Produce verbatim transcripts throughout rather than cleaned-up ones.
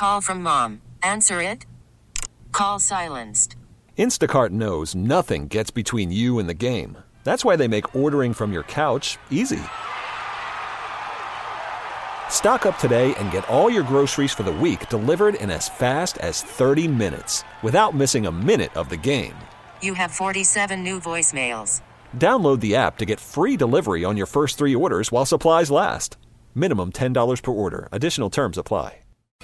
Call from mom. Answer it. Call silenced. Instacart knows nothing gets between you and the game. That's why they make ordering from your couch easy. Stock up today and get all your groceries for the week delivered in as fast as thirty minutes without missing a minute of the game. You have forty-seven new voicemails. Download the app to get free delivery on your first three orders while supplies last. Minimum ten dollars per order. Additional terms apply.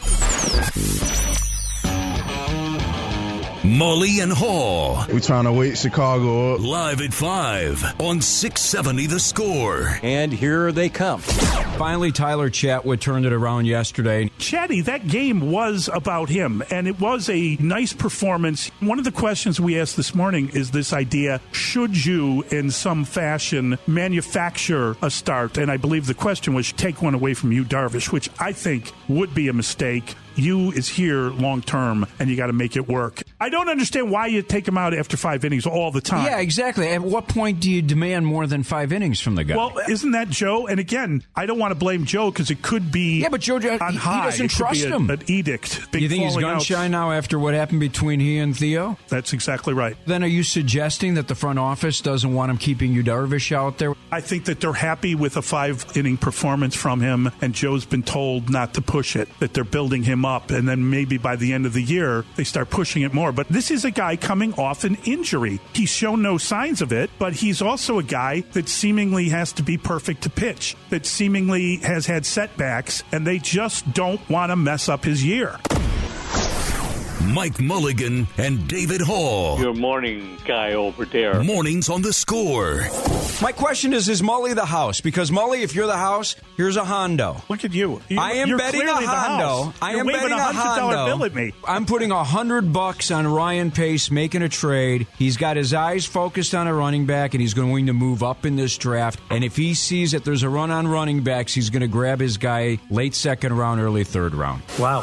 Mully and Haw. We're trying to wake Chicago up. Live at five on six seventy The Score. And here they come. Finally, Tyler Chatwood turned it around yesterday. Chatty, that game was about him, and it was a nice performance. One of the questions we asked this morning is this idea, should you, in some fashion, manufacture a start? And I believe the question was, take one away from Yu Darvish, which I think would be a mistake. Yu is here long term, and you got to make it work. I don't understand why you take him out after five innings all the time. Yeah, exactly. At what point do you demand more than five innings from the guy? Well, isn't that Joe? And again, I don't want to blame Joe because it could be yeah, but Joe, on he, high. he doesn't it could trust be a, him. An edict. You think he's gun shy now after what happened between he and Theo? That's exactly right. Then are you suggesting that the front office doesn't want him keeping Yu Darvish out there? I think that they're happy with a five-inning performance from him, and Joe's been told not to push it, that they're building him up, and then maybe by the end of the year, they start pushing it more. But this is a guy coming off an injury. He's shown no signs of it, but he's also a guy that seemingly has to be perfect to pitch, that seemingly has had setbacks, and they just don't want to mess up his year. Mike Mulligan and David Hall. Your morning guy over there. Mornings on The Score. My question is, is Mully the house? Because, Mully, if you're the house, here's a Hondo. Look at you. you I am you're betting a Hondo. I you're am betting a a Hondo. bill at me. I'm putting a hundred bucks on Ryan Pace making a trade. He's got his eyes focused on a running back, and he's going to move up in this draft. And if he sees that there's a run on running backs, he's going to grab his guy late second round, early third round. Wow.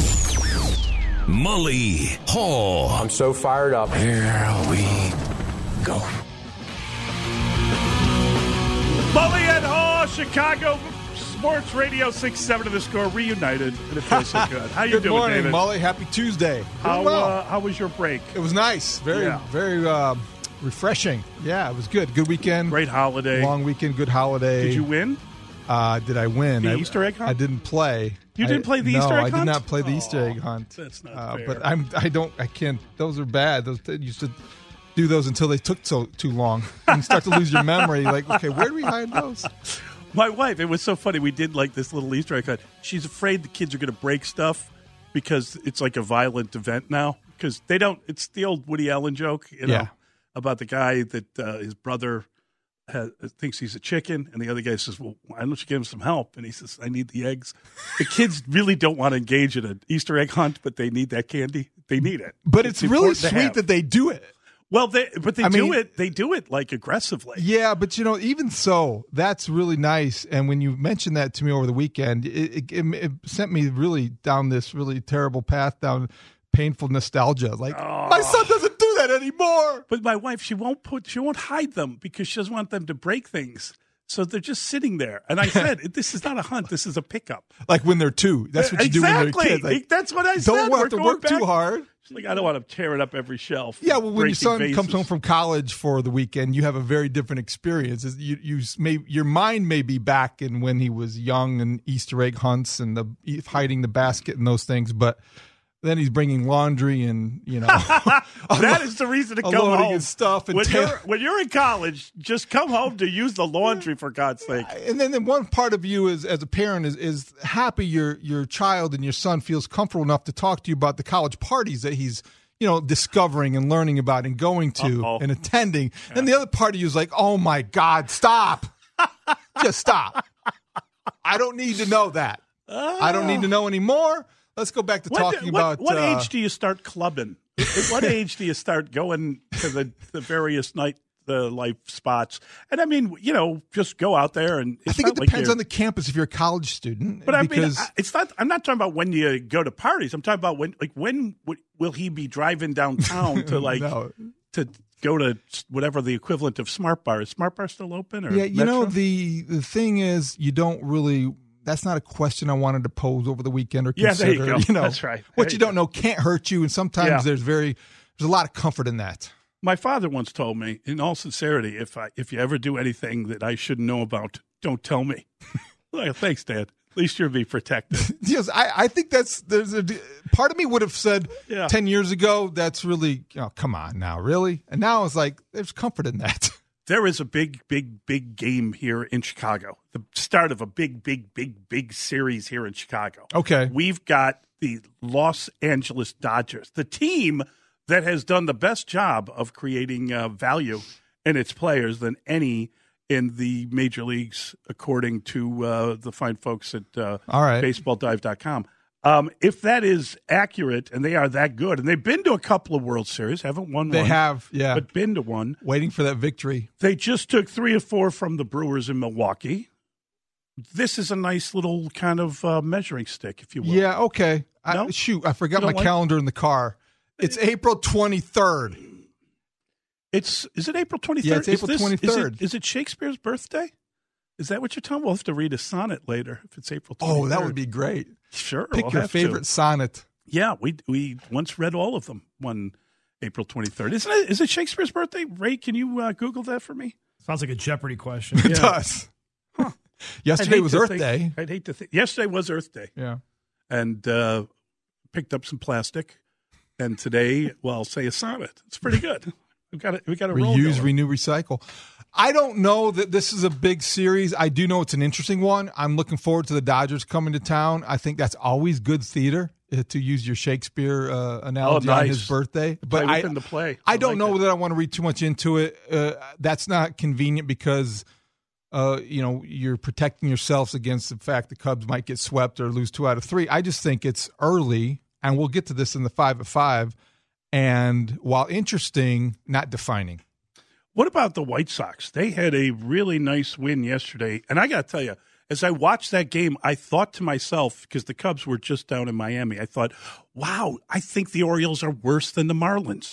Mully, Hall. I'm so fired up. Here we go. Mully and Hall, Chicago Sports Radio six seventy The Score, reunited, and it feels so good. How you good doing, morning, David? Mully. Happy Tuesday. How, well. uh, how was your break? It was nice. Very, yeah. very uh, refreshing. Yeah, it was good. Good weekend. Great holiday. Long weekend, good holiday. Did you win? Uh, did I win? The I, Easter egg hunt? I didn't play. You didn't play the I, Easter no, egg hunt? I did not play the oh, Easter egg hunt. That's not uh, fair. But I'm. I don't. I can't. Those are bad. Those they used to do those until they took so too long. And you start to lose your memory. Like, okay, where do we hide those? My wife, it was so funny. We did like this little Easter egg hunt. She's afraid the kids are going to break stuff because it's like a violent event now. Because they don't. It's the old Woody Allen joke, you know, Yeah. about the guy that uh, his brother has, thinks he's a chicken, and the other guy says, "Well, why don't you give him some help?" And he says, "I need the eggs." The kids really don't want to engage in an Easter egg hunt, but they need that candy. They need it. But it's, it's really sweet that they do it. Well, they but they I do mean, it. They do it like aggressively. Yeah, but you know, even so, that's really nice. And when you mentioned that to me over the weekend, it, it, it sent me really down this really terrible path, down painful nostalgia. Like oh. my son doesn't do that anymore. But my wife, she won't put, she won't hide them because she doesn't want them to break things. So they're just sitting there. And I said, this is not a hunt. This is a pickup. Like when they're two. That's what you exactly. do when they're kids. Like, that's what I said. Don't We're have to work back. too hard. She's like, I don't want to tear it up every shelf. Yeah, well, when your son vases. comes home from college for the weekend, you have a very different experience. You, you may, your mind may be back in when he was young and Easter egg hunts and the hiding the basket and those things, but then he's bringing laundry and, you know. That is the reason to come home. And stuff and when, ta- you're, when you're in college, just come home to use the laundry, for God's sake. And then, then one part of you is, as a parent is, is happy your your child and your son feels comfortable enough to talk to you about the college parties that he's, you know, discovering and learning about and going to Uh-oh. and attending. Yeah. And the other part of you is like, oh, my God, stop. Just stop. I don't need to know that. Oh. I don't need to know anymore. Let's go back to what, talking what, about... What uh, age do you start clubbing? At what age do you start going to the, the various night the life spots? And I mean, you know, just go out there and... It's I think it like depends on the campus if you're a college student. But because... I mean, it's not... I'm not talking about when you go to parties. I'm talking about when, like, when will he be driving downtown to, like, no. to go to whatever the equivalent of Smart Bar is? Smart Bar still open? Or yeah, you Metro? know, the the thing is, you don't really... that's not a question I wanted to pose over the weekend or Yeah, consider. there you go. You know, That's right. What There you you don't go. know can't hurt you, and sometimes Yeah. there's very there's a lot of comfort in that. My father once told me, in all sincerity, if I if you ever do anything that I shouldn't know about, don't tell me. Like, thanks, Dad. At least you'll be protected. Yes, I, I think that's there's a part of me would have said Yeah. ten years ago that's really oh come on now really, and now it's like there's comfort in that. There is a big, big, big game here in Chicago. The start of a big, big, big, big series here in Chicago. Okay. We've got the Los Angeles Dodgers, the team that has done the best job of creating uh, value in its players than any in the major leagues, according to uh, the fine folks at uh, All right. baseball dive dot com. Um, if that is accurate, and they are that good, and they've been to a couple of World Series, haven't won They one. have, yeah. But been to one. Waiting for that victory. They just took three or four from the Brewers in Milwaukee. This is a nice little kind of uh, measuring stick, if you will. Yeah, okay. No? I, shoot, I forgot You my don't like- calendar in the car. It's April twenty-third. It's is it April twenty-third? Yeah, it's April is this, twenty-third. Is it, is it Shakespeare's birthday? Is that what you're telling me? We'll have to read a sonnet later if it's April twenty-third. Oh, that would be great. Sure. Pick we'll your have favorite to. sonnet. Yeah, we we once read all of them one April twenty-third. Isn't it? Is it Shakespeare's birthday? Ray, can you uh, Google that for me? Sounds like a Jeopardy question. It does. Huh. Yesterday I'd hate was to Earth think- Day. I'd hate to think. Yesterday was Earth Day. Yeah. And uh, picked up some plastic. And today, well, I'll say a sonnet. It's pretty good. We've got to, we got to roll Reuse, going. renew, recycle. I don't know that this is a big series. I do know it's an interesting one. I'm looking forward to the Dodgers coming to town. I think that's always good theater, uh, to use your Shakespeare uh, analogy Oh, on nice. his birthday. Play But I, within the play. I I don't like know that. that I want to read too much into it. Uh, that's not convenient because, uh, you know, you're protecting yourselves against the fact the Cubs might get swept or lose two out of three. I just think it's early, and we'll get to this in the five at five. And while interesting, not defining. What about the White Sox? They had a really nice win yesterday. And I got to tell you, as I watched that game, I thought to myself, because the Cubs were just down in Miami, I thought, wow, I think the Orioles are worse than the Marlins.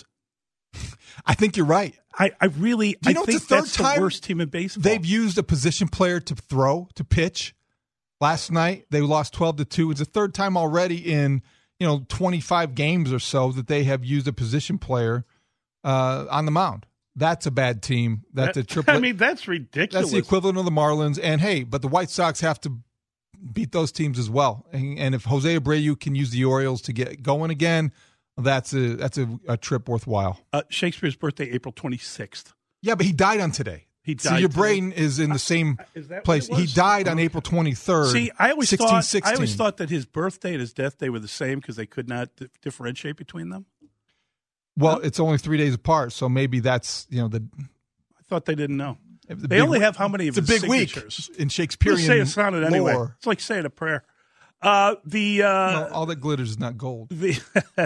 I think you're right. I, I really Do you I know it's think the third that's time the worst team in baseball. They've used a position player to throw, to pitch. Last night, they lost twelve to two. It's the third time already in, you know, twenty-five games or so that they have used a position player uh, on the mound. That's a bad team. That's That- a triple. I mean, that's ridiculous. That's the equivalent of the Marlins. And hey, but the White Sox have to beat those teams as well. And, and if Jose Abreu can use the Orioles to get going again, that's a that's a, a trip worthwhile. Uh, Shakespeare's birthday, April twenty-sixth. Yeah, but he died on today. He So died your today. brain is in the same Is that what place. it He was? died on Okay. April twenty-third. See, I always sixteen thought sixteen. I always thought that his birthday and his death day were the same because they could not di- differentiate between them. Well, it's only three days apart, so maybe that's you know the. I thought they didn't know. the They big- only have how many of It's a his big week signatures? in We'll Shakespearean say a sonnet anyway. lore. It's like saying a prayer. Uh, the uh, Well, all that glitters is not gold. the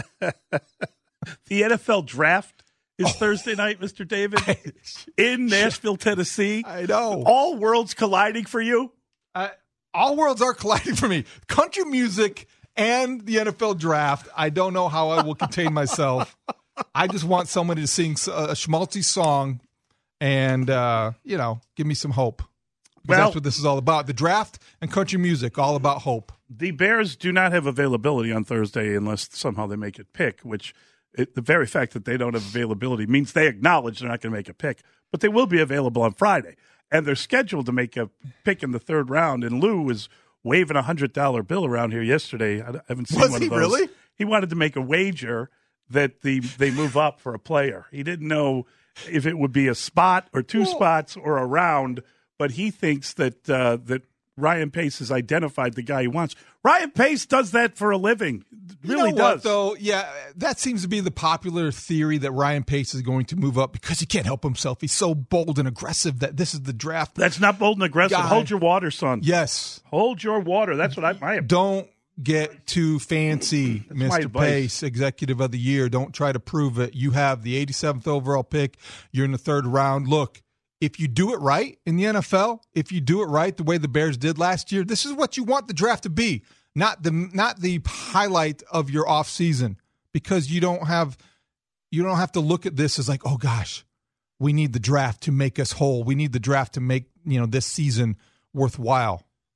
the N F L draft is Thursday night, Mister David, in Nashville, Tennessee. I know. All worlds colliding for you. Uh, all worlds are colliding for me. Country music and the N F L draft. I don't know how I will contain myself. I just want somebody to sing s- a schmaltzy song and, uh, you know, give me some hope. Because Well- that's what this is all about. The draft and country music, all about hope. The Bears do not have availability on Thursday unless somehow they make it pick, which it, the very fact that they don't have availability means they acknowledge they're not going to make a pick, but they will be available on Friday. And they're scheduled to make a pick in the third round. And Lou was waving a one hundred dollar bill around here yesterday. I haven't seen Was one he of those. really? He wanted to make a wager that the they move up for a player. He didn't know if it would be a spot or two Well- spots or a round, but he thinks that uh, that Ryan Pace has identified the guy he wants. Ryan Pace does that for a living. Really you know does. What, though? Yeah, that seems to be the popular theory that Ryan Pace is going to move up because he can't help himself. He's so bold and aggressive that this is the draft. That's not bold and aggressive. Guy. Hold your water, son. Yes. Hold your water. That's what I my Don't get too fancy, my Mister advice. Pace, Executive of the Year. Don't try to prove it. You have the eighty-seventh overall pick. You're in the third round. Look, if you do it right in the N F L, if you do it right the way the Bears did last year, this is what you want the draft to be, not the not the highlight of your offseason, because you don't have you don't have to look at this as like, oh gosh, we need the draft to make us whole. We need the draft to make, you know, this season worthwhile.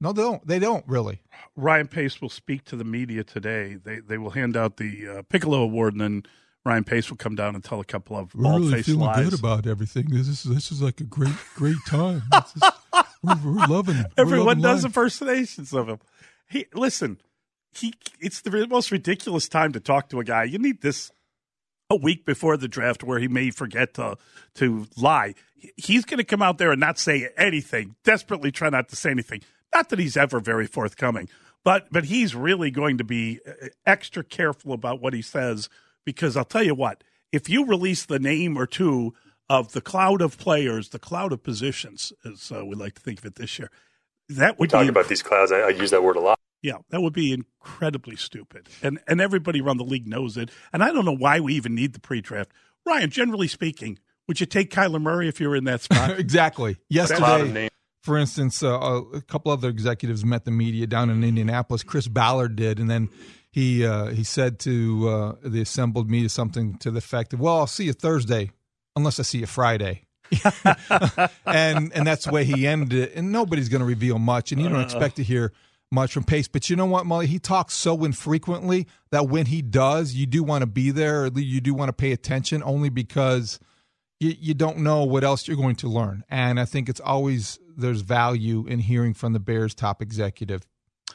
No, they don't. They don't really. Ryan Pace will speak to the media today. They they will hand out the uh, Piccolo Award, and then Ryan Pace will come down and tell a couple of we're really bald-faced feeling lies. good about everything. This is this is like a great great time. This is, we're, we're loving. We're Everyone loving does life. impersonations of him. He listen. He it's the most ridiculous time to talk to a guy. You need this a week before the draft where he may forget to to lie. He's going to come out there and not say anything. Desperately try not to say anything. Not that he's ever very forthcoming, but but he's really going to be extra careful about what he says, because I'll tell you what, if you release the name or two of the cloud of players, the cloud of positions, as uh, we like to think of it this year, that would we talk be, about these clouds. I, I use that word a lot. Yeah, that would be incredibly stupid. And and everybody around the league knows it. And I don't know why we even need the pre-draft. Ryan, generally speaking, would you take Kyler Murray if you were in that spot? Exactly. Yesterday, for instance, uh, a couple other executives met the media down in Indianapolis. Chris Ballard did, and then he uh, he said to uh, the assembled media something to the effect of, well, I'll see you Thursday, unless I see you Friday. and and that's the way he ended it. And nobody's going to reveal much, and you don't expect to hear much from Pace. But you know what, Mully? He talks so infrequently that when he does, you do want to be there, or you do want to pay attention, only because you, you don't know what else you're going to learn. And I think it's always there's value in hearing from the Bears' top executive.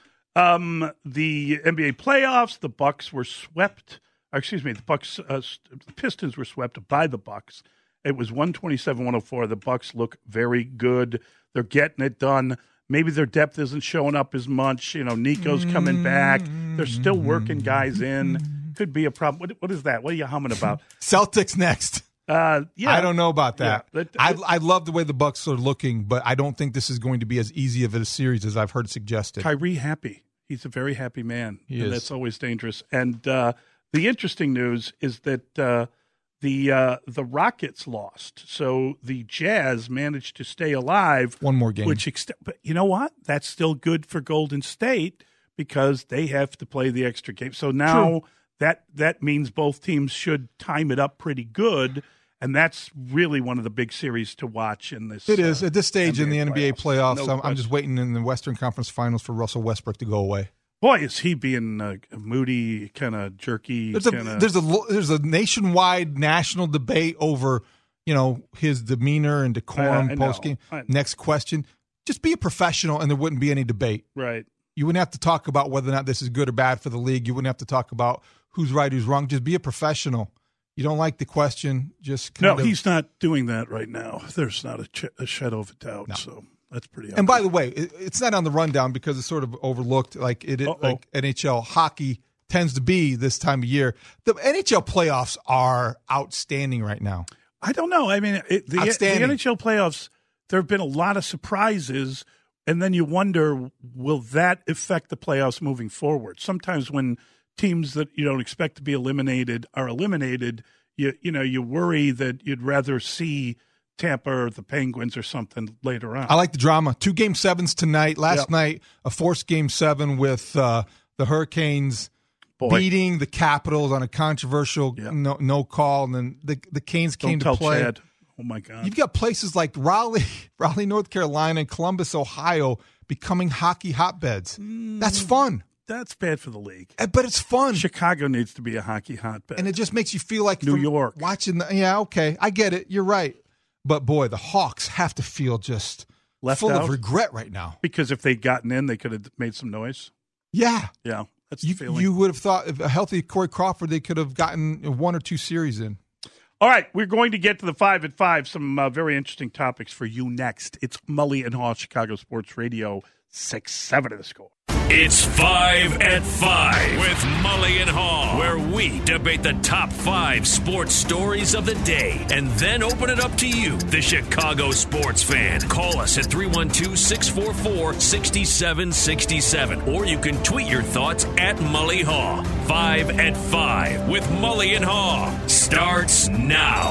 Um, the N B A playoffs, the Bucks were swept. Excuse me, the Bucks, uh, the Pistons were swept by the Bucks. It was one twenty-seven one oh four. The Bucks look very good. They're getting it done. Maybe their depth isn't showing up as much. You know, Nico's coming back. They're still working guys in. Could be a problem. What, what is that? What are you humming about? Celtics next. Uh, yeah, I don't know about that. Yeah, that, I, I love the way the Bucks are looking, but I don't think this is going to be as easy of a series as I've heard suggested. Kyrie happy. He's a very happy man, he and is. That's always dangerous. And uh, the interesting news is that uh, the uh, the Rockets lost, so the Jazz managed to stay alive. One more game, which ext- but you know what? That's still good for Golden State because they have to play the extra game. So now True. that that means both teams should time it up pretty good. And that's really one of the big series to watch in this. It is. Uh, At this stage N B A in the N B A playoffs, No I'm, I'm just waiting in the Western Conference Finals for Russell Westbrook to go away. Boy, is he being uh, moody, kind of jerky. There's a, kinda... there's, a, there's a nationwide national debate over, you know, his demeanor and decorum I, I post game. Next question. Just be a professional and there wouldn't be any debate. Right. You wouldn't have to talk about whether or not this is good or bad for the league. You wouldn't have to talk about who's right, who's wrong. Just be a professional. You don't like the question, just kind no, of, he's not doing that right now. There's not a, ch- a shadow of a doubt. No. So that's pretty. And by the way, it, it's not on the rundown because it's sort of overlooked, like it is, like N H L hockey tends to be this time of year. The N H L playoffs are outstanding right now. I don't know. I mean, it, the, the N H L playoffs, there have been a lot of surprises, and then you wonder, will that affect the playoffs moving forward? Sometimes when teams that you don't expect to be eliminated are eliminated, you you know, you worry that you'd rather see Tampa or the Penguins or something later on. I like the drama. Two game sevens tonight. Last yep. night, a forced game seven with uh, the Hurricanes Boy. beating the Capitals on a controversial yep. no, no call, and then the the Canes came don't to tell play. Chad. Oh my God! You've got places like Raleigh, Raleigh, North Carolina, and Columbus, Ohio, becoming hockey hotbeds. Mm. That's fun. That's bad for the league. But it's fun. Chicago needs to be a hockey hotbed. And it just makes you feel like New York. Watching the, yeah, okay. I get it. You're right. But, boy, the Hawks have to feel just Left full out? of regret right now. Because if they'd gotten in, they could have made some noise. Yeah. Yeah, that's you, the feeling. You would have thought, if a healthy Corey Crawford, they could have gotten one or two series in. All right, we're going to get to the five at five. Some uh, very interesting topics for you next. It's Mully and Haw, Chicago Sports Radio, six seven of the Score. It's Five at Five with Mully and Haw, where we debate the top five sports stories of the day and then open it up to you, the Chicago sports fan. Call us at three one two, six four four, six seven six seven, or you can tweet your thoughts at Mully Haw. Five at Five with Mully and Haw starts now.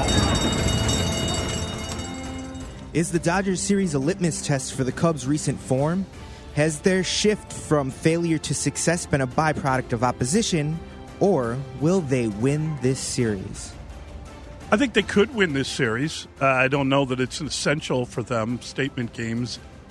Is the Dodgers series a litmus test for the Cubs' recent form? Has their shift from failure to success been a byproduct of opposition, or will they win this series? I think they could win this series. Uh, I don't know that it's essential for them. Statement games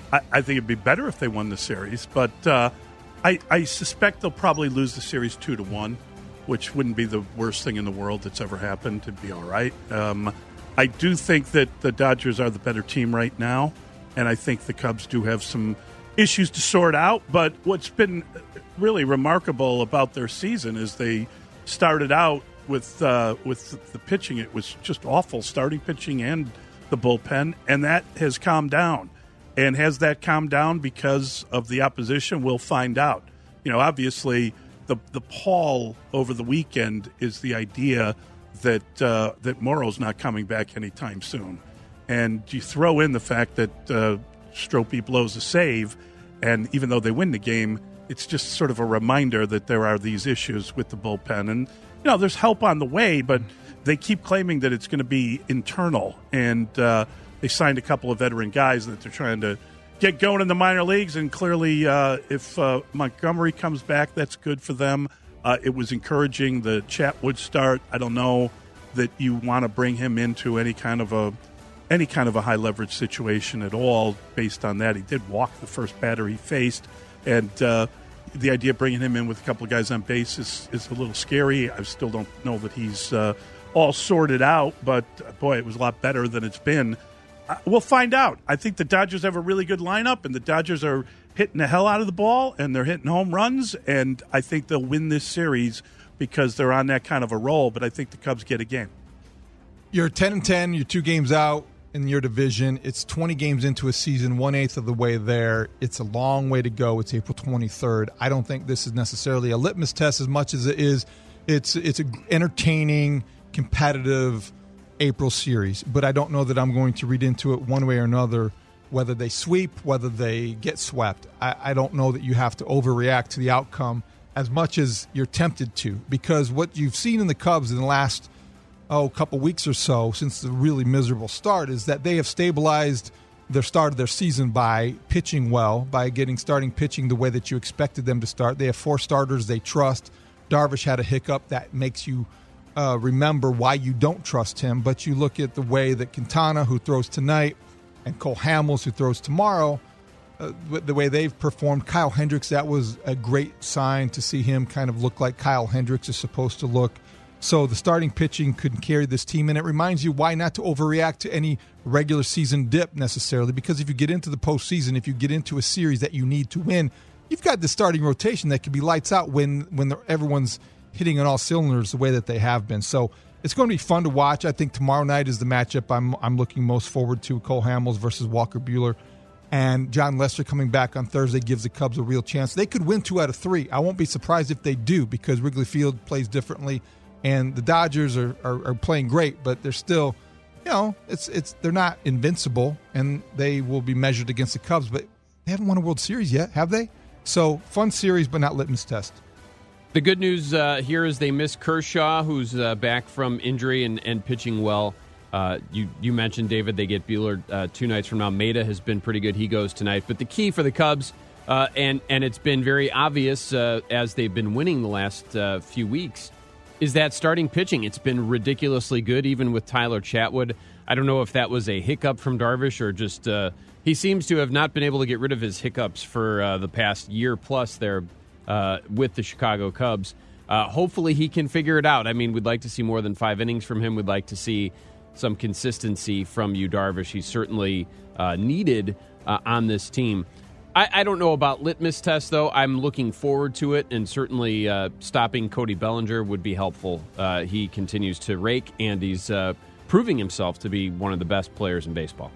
I, I think it'd be better if they won the series, but uh, I, I suspect they'll probably lose the series two to one, which wouldn't be the worst thing in the world that's ever happened. It'd be all right. Um, I do think that the Dodgers are the better team right now, and I think the Cubs do have some issues to sort out. But what's been really remarkable about their season is they started out with uh, with the pitching. It was just awful, starting pitching and the bullpen, and that has calmed down. And has that calmed down because of the opposition? We'll find out. You know, obviously, the the pall over the weekend is the idea that uh, that Morrow's not coming back anytime soon. And you throw in the fact that uh, Stropey blows a save, and even though they win the game, it's just sort of a reminder that there are these issues with the bullpen. And, you know, there's help on the way, but they keep claiming that it's going to be internal. And uh, they signed a couple of veteran guys that they're trying to get going in the minor leagues. And clearly, uh, if uh, Montgomery comes back, that's good for them. Uh, it was encouraging the Chatwood start. I don't know that you want to bring him into any kind of a any kind of a high leverage situation at all based on that. He did walk the first batter he faced, and uh, the idea of bringing him in with a couple of guys on base is, is a little scary. I still don't know that he's uh, all sorted out, but uh, boy, it was a lot better than it's been. Uh, we'll find out. I think the Dodgers have a really good lineup, and the Dodgers are hitting the hell out of the ball, and they're hitting home runs, and I think they'll win this series because they're on that kind of a roll, but I think the Cubs get a game. You're ten and ten, you're two games out in your division. It's twenty games into a season, one-eighth of the way there. It's a long way to go. It's April twenty-third. I don't think this is necessarily a litmus test as much as it is. It's it's an entertaining, competitive April series, but I don't know that I'm going to read into it one way or another, whether they sweep, whether they get swept. I, I don't know that you have to overreact to the outcome as much as you're tempted to, because what you've seen in the Cubs in the last oh, couple weeks or so since the really miserable start is that they have stabilized their start of their season by pitching well, by getting starting pitching the way that you expected them to start. They have four starters they trust. Darvish had a hiccup that makes you uh, remember why you don't trust him, but you look at the way that Quintana, who throws tonight, and Cole Hamels, who throws tomorrow, uh, the way they've performed. Kyle Hendricks, that was a great sign to see him kind of look like Kyle Hendricks is supposed to look. So the starting pitching could carry this team, and it reminds you why not to overreact to any regular season dip necessarily, because if you get into the postseason, if you get into a series that you need to win, you've got the starting rotation that could be lights out when, when everyone's hitting on all cylinders the way that they have been. So it's going to be fun to watch. I think tomorrow night is the matchup I'm I'm looking most forward to, Cole Hamels versus Walker Buehler. And John Lester coming back on Thursday gives the Cubs a real chance. They could win two out of three. I won't be surprised if they do, because Wrigley Field plays differently. And the Dodgers are, are, are playing great, but they're still, you know, it's it's they're not invincible, and they will be measured against the Cubs. But they haven't won a World Series yet, have they? So fun series, but not litmus test. The good news uh, here is they miss Kershaw, who's uh, back from injury and, and pitching well. Uh, you you mentioned, David, they get Buehler uh, two nights from now. Maeda has been pretty good. He goes tonight. But the key for the Cubs, uh, and, and it's been very obvious uh, as they've been winning the last uh, few weeks, is that starting pitching. It's been ridiculously good, even with Tyler Chatwood. I don't know if that was a hiccup from Darvish or just uh, he seems to have not been able to get rid of his hiccups for uh, the past year plus there uh, with the Chicago Cubs. Uh, hopefully he can figure it out. I mean, we'd like to see more than five innings from him. We'd like to see some consistency from you, Darvish. He's certainly uh, needed uh, on this team. I, I don't know about litmus tests, though. I'm looking forward to it, and certainly uh, stopping Cody Bellinger would be helpful. Uh, he continues to rake, and he's uh, proving himself to be one of the best players in baseball.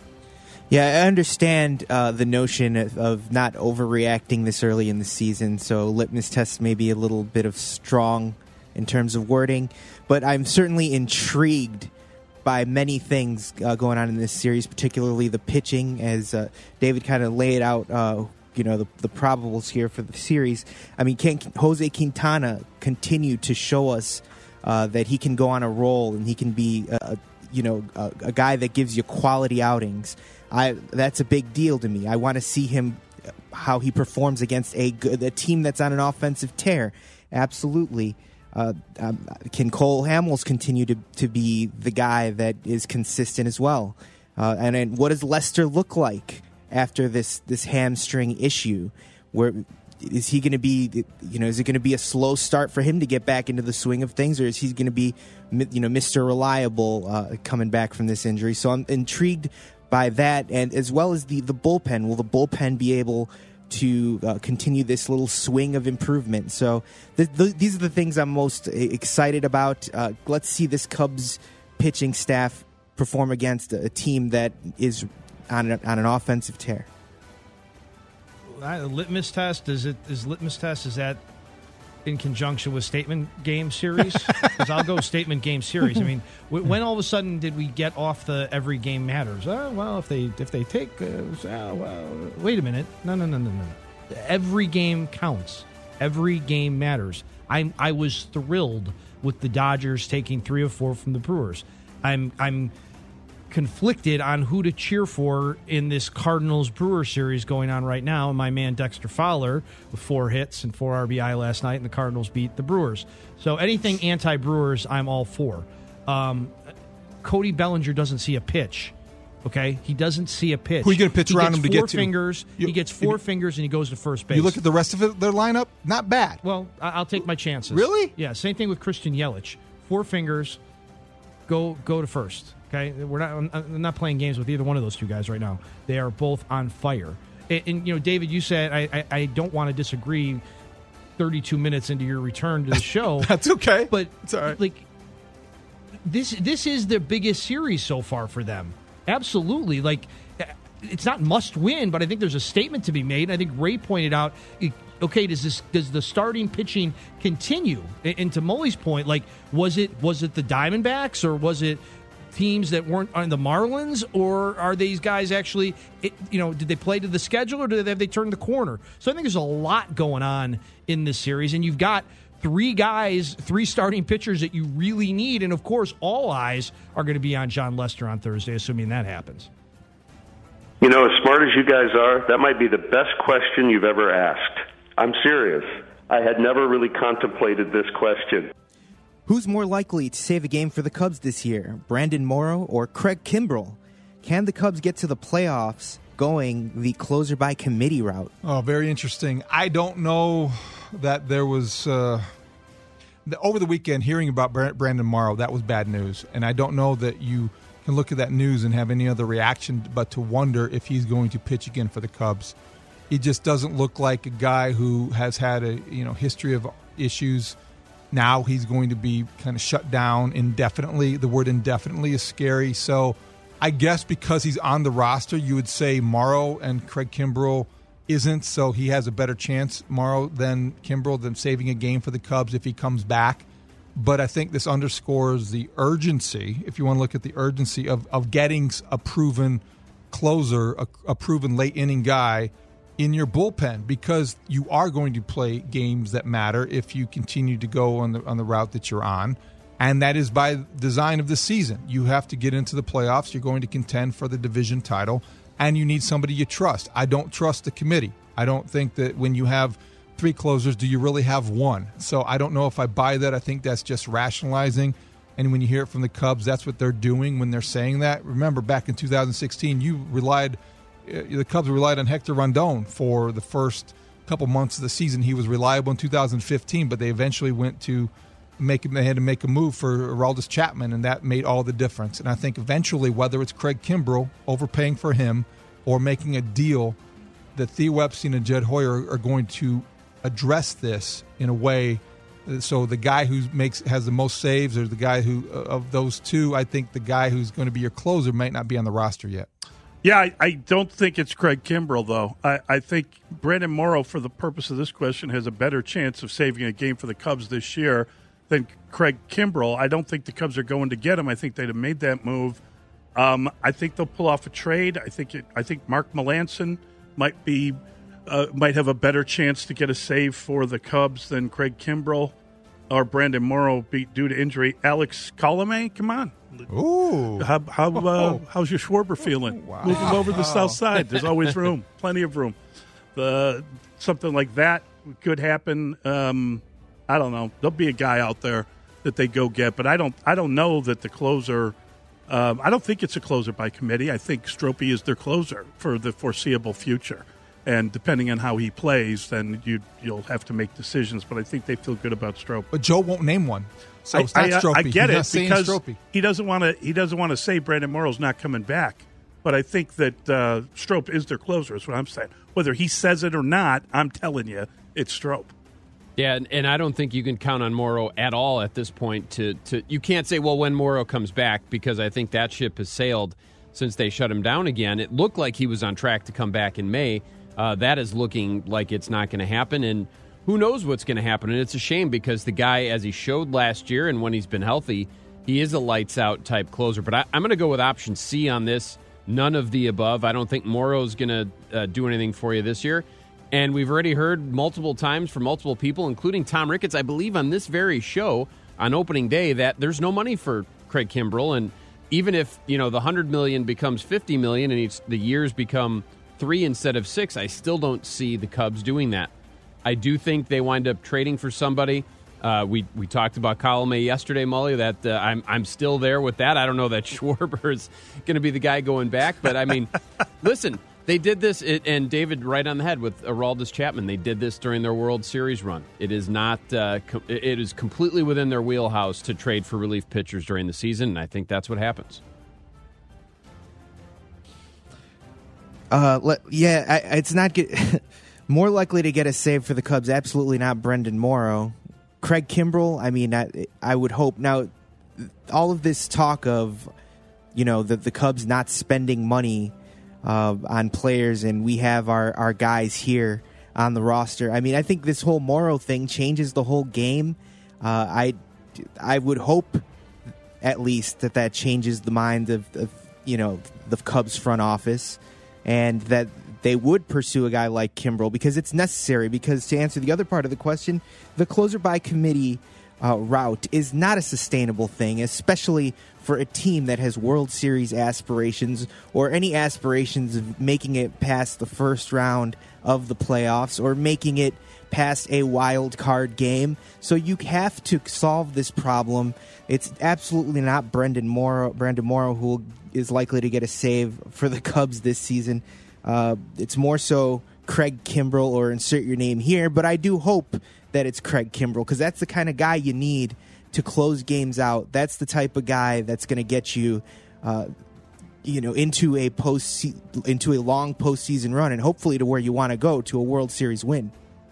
Yeah, I understand uh, the notion of, of not overreacting this early in the season, so litmus tests may be a little bit of strong in terms of wording, but I'm certainly intrigued by many things uh, going on in this series, particularly the pitching, as uh, David kind of laid out, uh, you know, the, the probables here for the series. I mean, can Jose Quintana continue to show us uh, that he can go on a roll and he can be, a, you know, a, a guy that gives you quality outings? I that's a big deal to me. I want to see him, how he performs against a good, a team that's on an offensive tear. Absolutely. Uh, um, can Cole Hamels continue to, to be the guy that is consistent as well? Uh, and, and what does Lester look like? after this this hamstring issue. Where is he going to be? You know, is it going to be a slow start for him to get back into the swing of things, or is he going to be, you know, Mister Reliable uh, coming back from this injury? So I'm intrigued by that, and as well as the the bullpen. Will the bullpen be able to uh, continue this little swing of improvement? So th- th- these are the things I'm most excited about. Uh, let's see this Cubs pitching staff perform against a, a team that is on an, on an offensive tear. Uh, litmus test is it is litmus test is that in conjunction with statement game series? Because I'll go statement game series. I mean, w- when all of a sudden did we get off the every game matters? Oh, well, if they if they take, uh, oh, well, wait a minute, no, no, no, no, no. Every game counts. Every game matters. I I was thrilled with the Dodgers taking three or four from the Brewers. I'm I'm. conflicted on who to cheer for in this Cardinals-Brewers series going on right now. And my man Dexter Fowler with four hits and four R B I last night, and the Cardinals beat the Brewers. So anything anti-Brewers, I'm all for. Um, Cody Bellinger doesn't see a pitch. Okay, he doesn't see a pitch. Who are you going to pitch he around him to get four to? Fingers. You, he gets four you, fingers and he goes to first base. You look at the rest of it, their lineup, not bad. Well, I'll take my chances. Really? Yeah. Same thing with Christian Yelich. Four fingers. Go go to first. Okay, we're not I'm not playing games with either one of those two guys right now. They are both on fire. And, and you know, David, you said I, I, I don't want to disagree. thirty-two minutes into your return to the show, that's okay. But it's all right. Like this, this is the biggest series so far for them. Absolutely. Like it's not must win, but I think there's a statement to be made. I think Ray pointed out. Okay, does this does the starting pitching continue? And to Mully's point, like was it was it the Diamondbacks or was it teams that weren't on the Marlins, or are these guys actually, you know, did they play to the schedule or did they, have they turned the corner? So I think there's a lot going on in this series, and you've got three guys, three starting pitchers that you really need, and of course all eyes are going to be on John Lester on Thursday, assuming that happens. You know, as smart as you guys are, that might be the best question you've ever asked. I'm serious. I had never really contemplated this question. Who's more likely to save a game for the Cubs this year, Brandon Morrow or Craig Kimbrell? Can the Cubs get to the playoffs going the closer by committee route? Oh, very interesting. I don't know that there was uh, the, over the weekend hearing about Brandon Morrow. That was bad news, and I don't know that you can look at that news and have any other reaction but to wonder if he's going to pitch again for the Cubs. He just doesn't look like a guy who has had a you know history of issues. Now he's going to be kind of shut down indefinitely. The word indefinitely is scary. So I guess because he's on the roster, you would say Morrow and Craig Kimbrell isn't. So he has a better chance, Morrow, than Kimbrell, than saving a game for the Cubs if he comes back. But I think this underscores the urgency, if you want to look at the urgency of, of getting a proven closer, a, a proven late inning guy in your bullpen, because you are going to play games that matter if you continue to go on the on the route that you're on, and that is by design of the season. You have to get into the playoffs. You're going to contend for the division title, and you need somebody you trust. I don't trust the committee. I don't think that when you have three closers, do you really have one? So I don't know if I buy that. I think that's just rationalizing. And when you hear it from the Cubs, that's what they're doing when they're saying that. Remember, back in two thousand sixteen, you relied the Cubs relied on Hector Rondon for the first couple months of the season. He was reliable in two thousand fifteen, but they eventually went to make they had to make a move for Aroldis Chapman, and that made all the difference. And I think eventually, whether it's Craig Kimbrell overpaying for him or making a deal, that Theo Epstein and Jed Hoyer are going to address this in a way. So the guy who makes has the most saves, or the guy who of those two, I think the guy who's going to be your closer might not be on the roster yet. Yeah, I, I don't think it's Craig Kimbrell, though. I, I think Brandon Morrow, for the purpose of this question, has a better chance of saving a game for the Cubs this year than Craig Kimbrell. I don't think the Cubs are going to get him. I think they'd have made that move. Um, I think they'll pull off a trade. I think it, I think Mark Melancon might be uh, might have a better chance to get a save for the Cubs than Craig Kimbrell or Brandon Morrow beat due to injury. Alex Colomé, come on. Ooh. How, how uh, how's your Schwarber feeling? Wow. Move him over to the south side. There's always room, plenty of room. The something like that could happen. Um, I don't know. There'll be a guy out there that they go get, but I don't. I don't know that the closer Um, I don't think it's a closer by committee. I think Stropey is their closer for the foreseeable future. And depending on how he plays, then you, you'll have to make decisions. But I think they feel good about Strop. But Joe won't name one. So I, it's not I, Stropey. I get He's it not because Stropey. he doesn't want to. He doesn't want to say Brandon Morrow's not coming back. But I think that uh, Strop is their closer. Is what I'm saying. Whether he says it or not, I'm telling you, it's Strop. Yeah, and, and I don't think you can count on Morrow at all at this point. To, to you can't say, well, when Morrow comes back, because I think that ship has sailed since they shut him down again. It looked like he was on track to come back in May. Uh, that is looking like it's not going to happen, and who knows what's going to happen. And it's a shame because the guy, as he showed last year and when he's been healthy, he is a lights-out type closer. But I, I'm going to go with option C on this, none of the above. I don't think Morrow's going to uh, do anything for you this year. And we've already heard multiple times from multiple people, including Tom Ricketts, I believe on this very show on opening day, that there's no money for Craig Kimbrell. And even if, you know, the one hundred million dollars becomes fifty million dollars and it's, the years become three instead of six, I still don't see the Cubs doing that. I do think they wind up trading for somebody. Uh, we we talked about Colomé yesterday, Mully. That uh, I'm I'm still there with that. I don't know that Schwarber is going to be the guy going back, but I mean, listen, they did this, it, and David right on the head with Aroldis Chapman. They did this during their World Series run. It is not. Uh, com- it is completely within their wheelhouse to trade for relief pitchers during the season, and I think that's what happens. Uh, let, yeah, I, it's not get, more likely to get a save for the Cubs. Absolutely not Brendan Morrow. Craig Kimbrell, I mean, I, I would hope. Now, all of this talk of, you know, the, the Cubs not spending money uh, on players and we have our, our guys here on the roster. I mean, I think this whole Morrow thing changes the whole game. Uh, I, I would hope at least that that changes the mind of, of, you know, the Cubs front office and that they would pursue a guy like Kimbrell because it's necessary. Because to answer the other part of the question, the closer by committee uh, route is not a sustainable thing, especially for a team that has World Series aspirations or any aspirations of making it past the first round of the playoffs or making it past a wild card game. So you have to solve this problem. It's absolutely not Brendan Morrow, Brandon Morrow who is likely to get a save for the Cubs this season. Uh, it's more so Craig Kimbrell or insert your name here, but I do hope that it's Craig Kimbrell because that's the kind of guy you need to close games out. That's the type of guy that's going to get you, uh, you know, into a post into a long postseason run and hopefully to where you want to go, to a World Series win.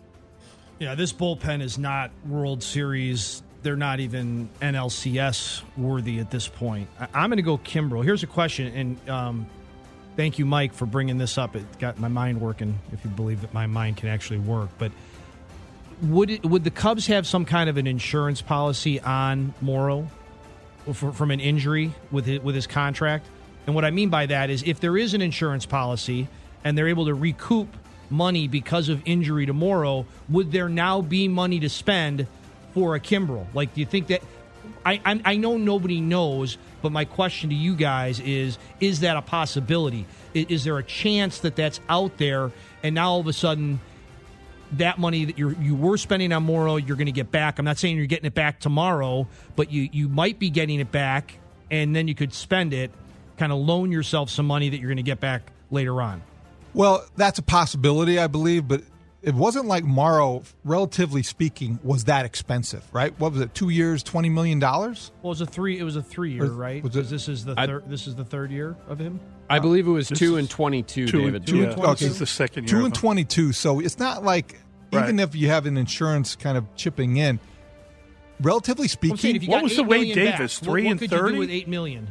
Yeah, this bullpen is not World Series. They're not even N L C S worthy at this point. I- I'm going to go Kimbrell. Here's a question, and um, thank you, Mike, for bringing this up. It got my mind working, if you believe that my mind can actually work. But would it, would the Cubs have some kind of an insurance policy on Morrow for, from an injury with his, with his contract? And what I mean by that is if there is an insurance policy and they're able to recoup money because of injury to Morrow, would there now be money to spend for a Kimbrell? Like, do you think that I, I I know nobody knows, but my question to you guys is, is that a possibility? Is, is there a chance that that's out there and now all of a sudden that money that you you were spending on Morrow, you're going to get back? I'm not saying you're getting it back tomorrow, but you, you might be getting it back and then you could spend it, kind of loan yourself some money that you're going to get back later on. Well, that's a possibility, I believe, but it wasn't like Morrow, relatively speaking, was that expensive, right? What was it? Two years, twenty million dollars? Well, it was a three. It was a three year, Was- right? was it- Because this is the I- third. This is the third year of him. I believe it was This two is and twenty-two, two and- David. two and Yeah. twenty-two. This is the second year Two of and him. twenty-two. So it's not like even Right. if you have an insurance kind of chipping in, relatively I'm saying speaking, if you What got was the eight Wade million Davis, back, what- three what and could you thirty? do with eight million?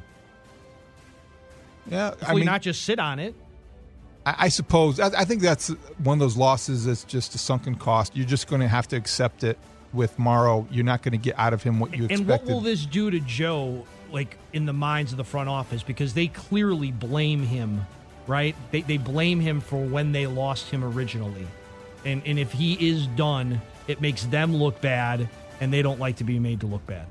yeah, I Hopefully mean, not just sit on it. I, I suppose I, I think that's one of those losses that's just a sunken cost. You're just going to have to accept it with Morrow. You're not going to get out of him what you And expected. what will this do to Joe, like in the minds of the front office? Because they clearly blame him, right? They they blame him for when they lost him originally, and and if he is done, it makes them look bad, and they don't like to be made to look bad.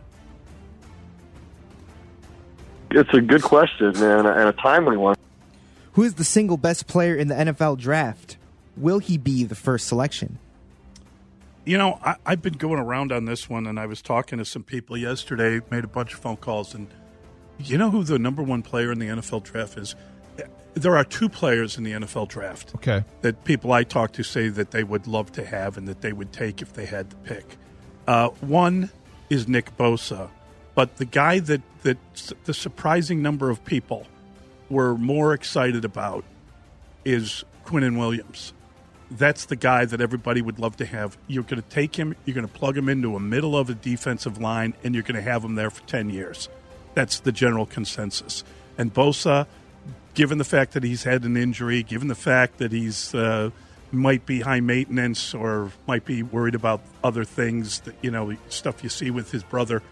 It's a good question, man, and a timely one. Who is the single best player in the N F L draft? Will he be the first selection? You know, I, I've been going around on this one, and I was talking to some people yesterday, made a bunch of phone calls, and You know who the number one player in the N F L draft is? There are two players in the N F L draft okay. that people I talk to say that they would love to have and that they would take if they had to pick. Uh, one is Nick Bosa, but the guy that, that the surprising number of people were more excited about is Quinnen Williams. That's the guy that everybody would love to have. You're going to take him, you're going to plug him into a middle of a defensive line, and you're going to have him there for ten years. That's the general consensus. And Bosa, given the fact that he's had an injury, given the fact that he's uh, might be high maintenance or might be worried about other things, that, you know, stuff you see with his brother,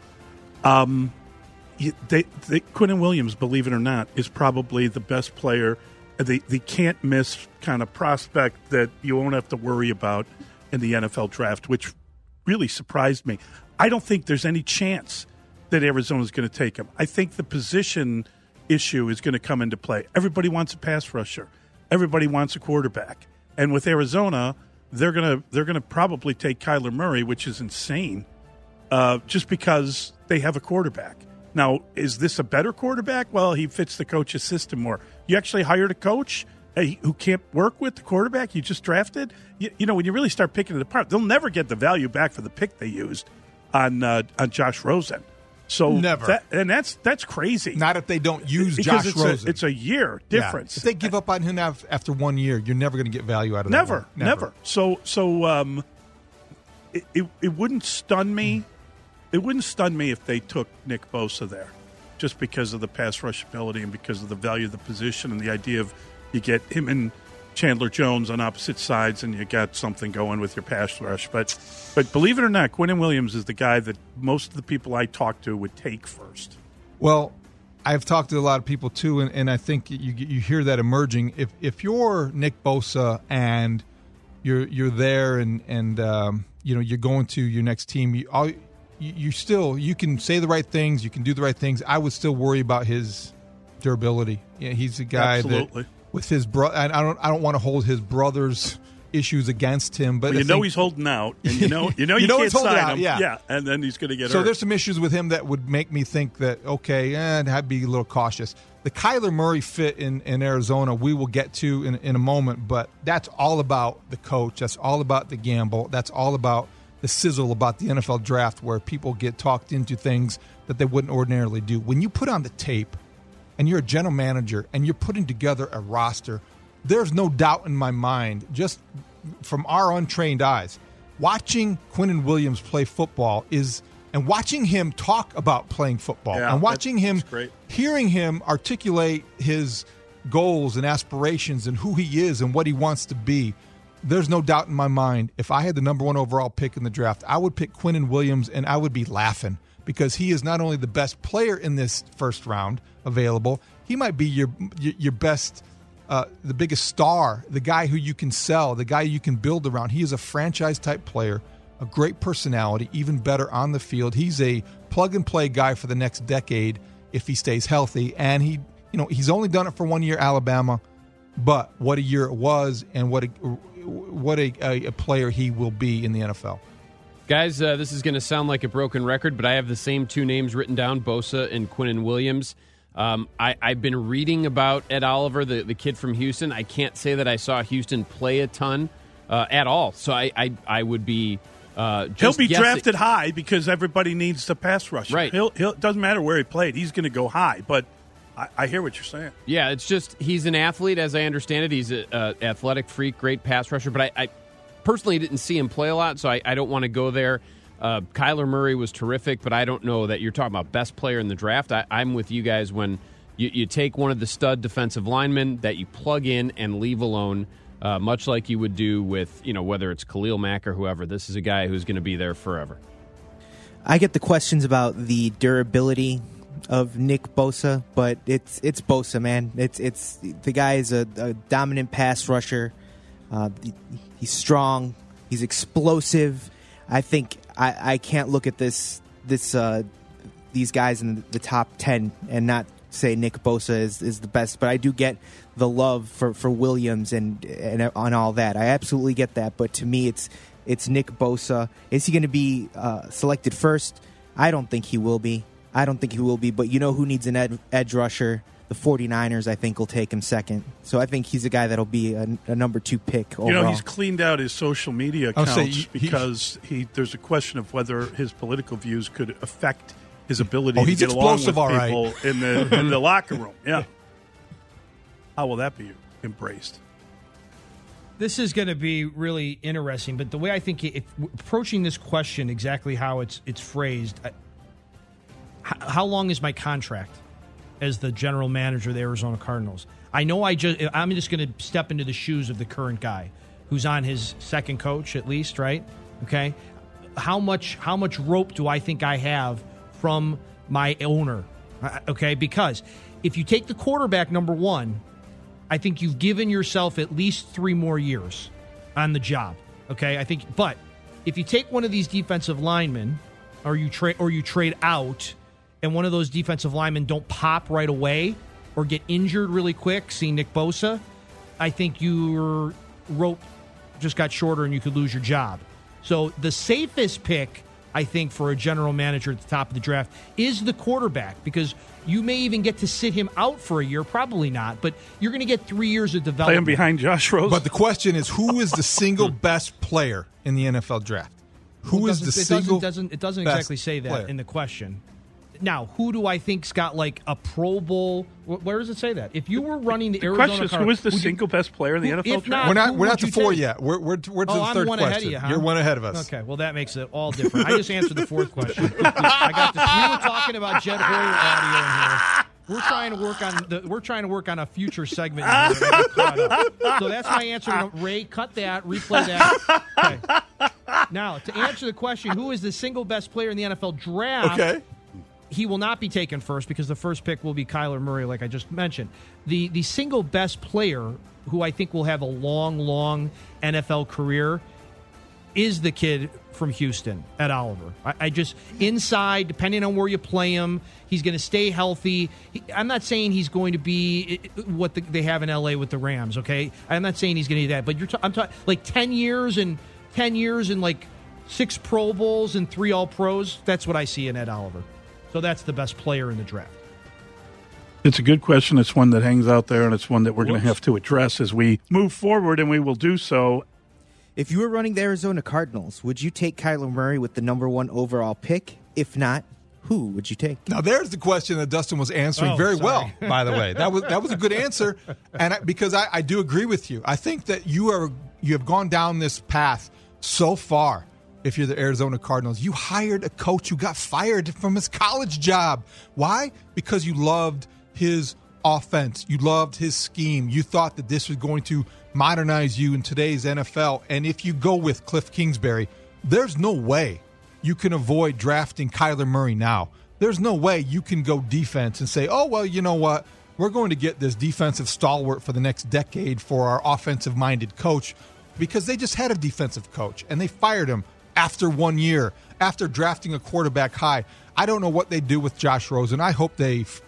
um, they, they, Quinnen Williams, believe it or not, is probably the best player, the, the can't-miss kind of prospect that you won't have to worry about in the N F L draft, which really surprised me. I don't think there's any chance that Arizona's going to take him. I think the position issue is going to come into play. Everybody wants a pass rusher. Everybody wants a quarterback. And with Arizona, they're going to they're going to probably take Kyler Murray, which is insane, uh, just because they have a quarterback. Now, is this a better quarterback? Well, he fits the coach's system more. You actually hired a coach who can't work with the quarterback you just drafted? You, you know, when you really start picking it apart, they'll never get the value back for the pick they used on uh, on Josh Rosen. So never. That, and that's that's crazy. Not if they don't use because Josh it's Rosen. A, it's a year difference. Yeah. If they give up on him after one year, you're never going to get value out of never, that. Never, never. So, so um, it, it it wouldn't stun me. Mm. It wouldn't stun me if they took Nick Bosa there, just because of the pass rush ability and because of the value of the position and the idea of you get him and Chandler Jones on opposite sides and you got something going with your pass rush. But but believe it or not, Quinnen Williams is the guy that most of the people I talk to would take first. Well, I've talked to a lot of people too, and, and I think you you hear that emerging. If if you're Nick Bosa and you're you're there and and um, you know you're going to your next team, you all. You still you can say the right things, you can do the right things. I would still worry about his durability. Yeah, he's a guy Absolutely. that with his brother. I don't I don't want to hold his brother's issues against him, but well, you I know think, he's holding out, and you know you know you, you know can't he's sign out, him. yeah. yeah, and then he's going to get so hurt. there's some issues with him that would make me think that okay, eh, I'd be a little cautious. The Kyler Murray fit in, in Arizona, we will get to in in a moment, but that's all about the coach. That's all about the gamble. That's all about the sizzle about the N F L draft where people get talked into things that they wouldn't ordinarily do. When you put on the tape and you're a general manager and you're putting together a roster, there's no doubt in my mind, just from our untrained eyes, watching Quinnen Williams play football is, and watching him talk about playing football yeah, and watching him, great. hearing him articulate his goals and aspirations and who he is and what he wants to be, there's no doubt in my mind, if I had the number one overall pick in the draft, I would pick Quinnen Williams, and I would be laughing because he is not only the best player in this first round available, he might be your your best, uh, the biggest star, the guy who you can sell, the guy you can build around. He is a franchise-type player, a great personality, even better on the field. He's a plug-and-play guy for the next decade if he stays healthy, and he, you know, he's only done it for one year, Alabama, but what a year it was, and what a what a, a, a player he will be in the N F L. Guys, uh, this is going to sound like a broken record, but I have the same two names written down, Bosa and Quinnen Williams. Um, I, I've been reading about Ed Oliver, the, the kid from Houston. I can't say that I saw Houston play a ton uh, at all, so I, I, I would be uh, just He'll be guessing. drafted high because everybody needs the pass rusher. Right. He'll, he'll, it doesn't matter where he played. He's going to go high, but I, I hear what you're saying. Yeah, it's just he's an athlete, as I understand it. He's an uh, athletic freak, great pass rusher. But I, I personally didn't see him play a lot, so I, I don't want to go there. Uh, Kyler Murray was terrific, but I don't know that you're talking about best player in the draft. I, I'm with you guys when you, you take one of the stud defensive linemen that you plug in and leave alone, uh, much like you would do with, you know, whether it's Khalil Mack or whoever. This is a guy who's going to be there forever. I get the questions about the durability of Nick Bosa, but it's it's Bosa, man. It's it's the guy is a, a dominant pass rusher. Uh, he's strong. He's explosive. I think I, I can't look at this this uh, these guys in the top ten and not say Nick Bosa is, is the best. But I do get the love for, for Williams and and on all that. I absolutely get that. But to me, it's it's Nick Bosa. Is he going to be uh, selected first? I don't think he will be. I don't think he will be, but you know who needs an ed- edge rusher? The 49ers, I think, will take him second. So I think he's a guy that'll be a, a number two pick overall. You know, he's cleaned out his social media accounts say, he, because he there's a question of whether his political views could affect his ability oh, to he's get along with all people right. in the in the locker room. Yeah. How will that be embraced? This is going to be really interesting, but the way I think if approaching this question exactly how it's it's phrased, I, how, how long is my contract as the general manager of the Arizona Cardinals? I know I just I'm just going to step into the shoes of the current guy who's on his second coach at least, right? Okay. How much how much rope do I think I have from my owner? Okay, because if you take the quarterback number one, I think you've given yourself at least three more years on the job. Okay, I think. But if you take one of these defensive linemen, or you trade, or you trade out, and one of those defensive linemen don't pop right away or get injured really quick, see Nick Bosa, I think your rope just got shorter and you could lose your job. So the safest pick, I think, for a general manager at the top of the draft is the quarterback, because you may even get to sit him out for a year. Probably not, but you're going to get three years of development. Play him behind Josh Rosen. But the question is, who is the single best player in the N F L draft? Who well, is the it single doesn't, doesn't, it doesn't best exactly say that player? in the question. Now, who do I think's got like a Pro Bowl? Where does it say that? If you were running the, the Arizona question is, Cardinals, who is the single you, best player in the who, N F L if draft? not, we're not. who We're not would to four take? yet. We're we're, we're to oh, the I'm third one question. Ahead of you, huh? You're one ahead of us. Okay, well that makes it all different. I just answered the fourth question. I got this. We were talking about Jed Hoyer audio in here. We're trying to work on the. We're trying to work on a future segment here. So that's my answer. Ray, cut that. Replay that. Okay. Now to answer the question, who is the single best player in the N F L draft? Okay. He will not be taken first because the first pick will be Kyler Murray, like I just mentioned. The the single best player who I think will have a long, long N F L career is the kid from Houston, Ed Oliver. I, I just, inside, depending on where you play him, he's going to stay healthy. He, I'm not saying he's going to be what the, they have in L A with the Rams, okay? I'm not saying he's going to do that, but you're ta- I'm talking like ten years and ten years and like six Pro Bowls and three All-Pros. That's what I see in Ed Oliver. So that's the best player in the draft. It's a good question. It's one that hangs out there, and it's one that we're going to have to address as we move forward, and we will do so. If you were running the Arizona Cardinals, would you take Kyler Murray with the number one overall pick? If not, who would you take? Now, there's the question that Dustin was answering oh, very sorry. well, by the way. That was that was a good answer, and I, because I, I do agree with you. I think that you are you have gone down this path so far. If you're the Arizona Cardinals, you hired a coach who got fired from his college job. Why? Because you loved his offense. You loved his scheme. You thought that this was going to modernize you in today's N F L. And if you go with Cliff Kingsbury, there's no way you can avoid drafting Kyler Murray now. There's no way you can go defense and say, oh, well, you know what? We're going to get this defensive stalwart for the next decade for our offensive-minded coach, because they just had a defensive coach and they fired him after one year, after drafting a quarterback high. I don't know what they do with Josh Rosen. I hope they f-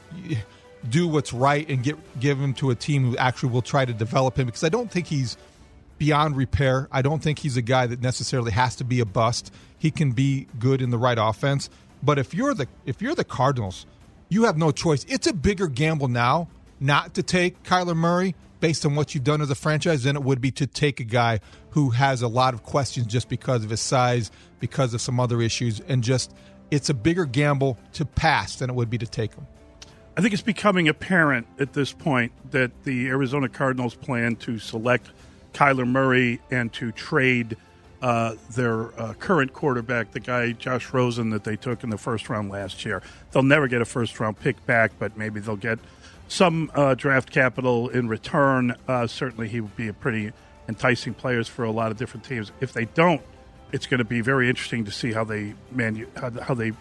do what's right and get give him to a team who actually will try to develop him, because I don't think he's beyond repair. I don't think he's a guy that necessarily has to be a bust. He can be good in the right offense. But if you're the if you're the Cardinals, you have no choice. It's a bigger gamble now not to take Kyler Murray based on what you've done as a franchise than it would be to take a guy who has a lot of questions just because of his size, because of some other issues, and just it's a bigger gamble to pass than it would be to take him. I think it's becoming apparent at this point that the Arizona Cardinals plan to select Kyler Murray and to trade uh, their uh, current quarterback, the guy Josh Rosen that they took in the first round last year. They'll never get a first-round pick back, but maybe they'll get some uh, draft capital in return. Uh, certainly he would be a pretty enticing player for a lot of different teams. If they don't, it's going to be very interesting to see how they manu- how, how they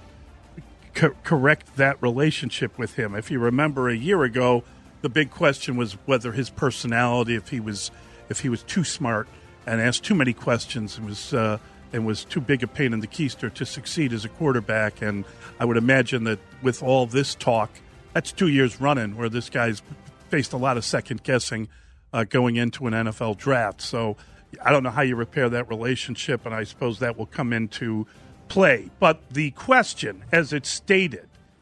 co- correct that relationship with him. If you remember a year ago, the big question was whether his personality, if he was if he was too smart and asked too many questions and was uh, and was too big a pain in the keister to succeed as a quarterback. And I would imagine that with all this talk, that's two years running where this guy's faced a lot of second guessing uh, going into an N F L draft. So I don't know how you repair that relationship, and I suppose that will come into play. But the question, as it's stated,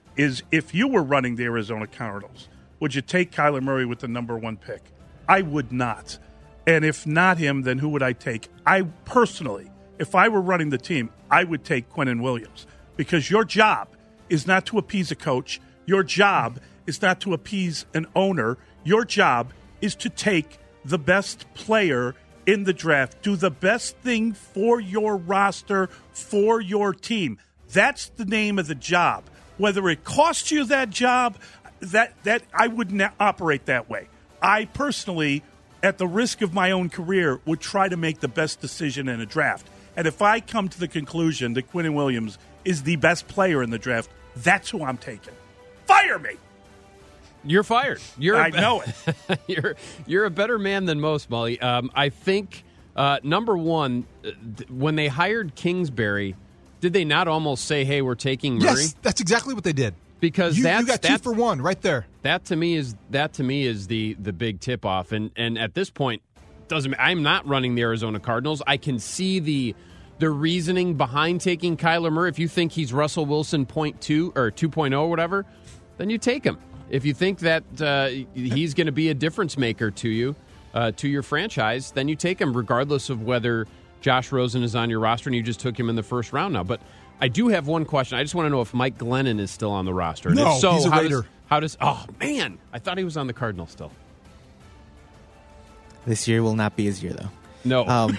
is if you were running the Arizona Cardinals, would you take Kyler Murray with the number one pick? I would not. And if not him, then who would I take? I personally, if I were running the team, I would take Quinnen Williams, because your job is not to appease a coach. Your job is not to appease an owner. Your job is to take the best player in the draft. Do the best thing for your roster, for your team. That's the name of the job. Whether it costs you that job, that that I wouldn't operate that way. I personally, at the risk of my own career, would try to make the best decision in a draft. And if I come to the conclusion that Quinnen Williams is the best player in the draft, that's who I'm taking. Fire me! You're fired. You're I a, know it. you're you're a better man than most, Molly. Um, I think uh, number one, uh, when they hired Kingsbury, did they not almost say, "Hey, we're taking Murray"? Yes, that's exactly what they did. Because you, that's, you got two that's, for one right there. That to me is that to me is the the big tip off, and and at this point, doesn't I'm not running the Arizona Cardinals. I can see the the reasoning behind taking Kyler Murray. If you think he's Russell Wilson point two or two point oh or whatever, then you take him. If you think that uh, he's going to be a difference maker to you, uh, to your franchise, then you take him, regardless of whether Josh Rosen is on your roster and you just took him in the first round now. But I do have one question. I just want to know if Mike Glennon is still on the roster. And no, if so, he's a how Raider. Does, how does? Oh man, I thought he was on the Cardinals still. This year will not be his year, though. No. Um,